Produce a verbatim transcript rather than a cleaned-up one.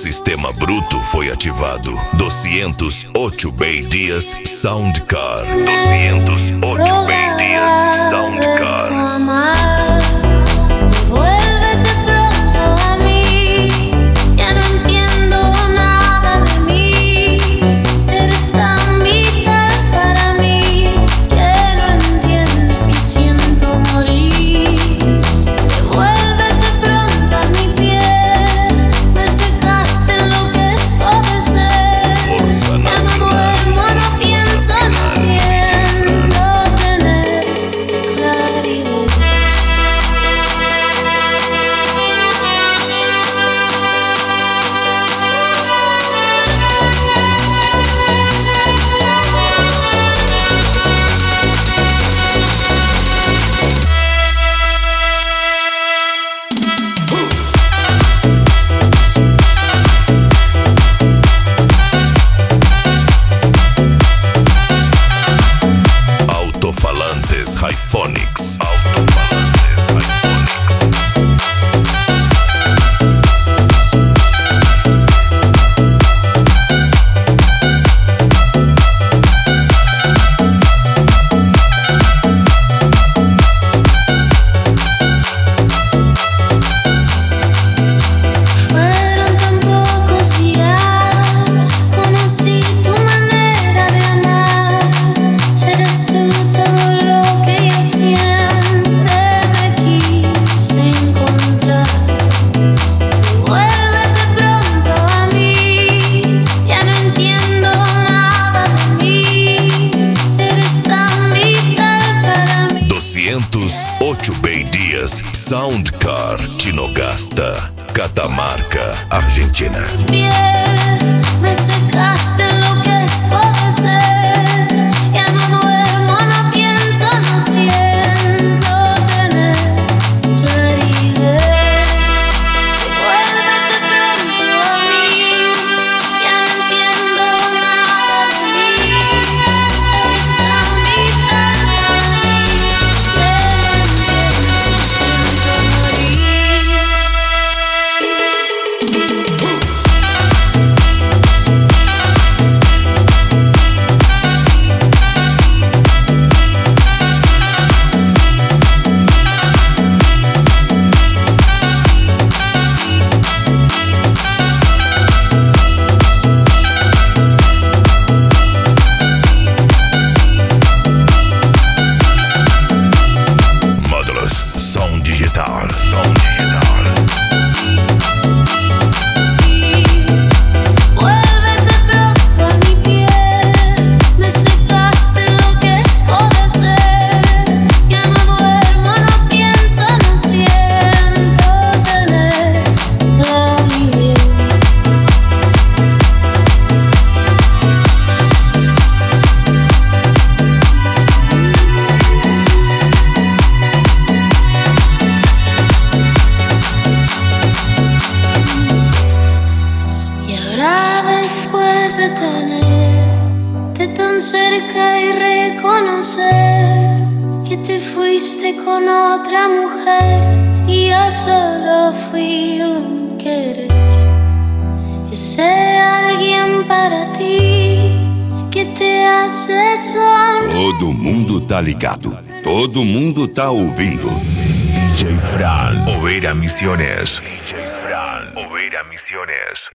sistema bruto foi ativado. duzentos e oito B-Dias Soundcar. duzentos e oito B-Dias Soundcar. Altofalantes Hyphonics. duzentos e oito B-Dias Soundcar, Tinogasta, Catamarca, Argentina. Me secaste lo que es puede ser. Ya no duermo, no pienso, no siento tener claridad. Vuélvete pronto a mí. Ya no entiendo nada de mí. Eres tan vital para mí. Som digital. Vuélvete pronto a mi piel. Me secaste lo que es puede ser. Ya no duermo, no pienso, no siento tener claridad. Después de tenerte tan cerca y reconocer que te fuiste con otra mujer y yo solo fui un querer, ese alguien para ti que te hace sonar. Todo mundo tá ligado, todo mundo tá ouvindo. D J Fran, Oveira Misiones. D J Fran, Oveira Misiones.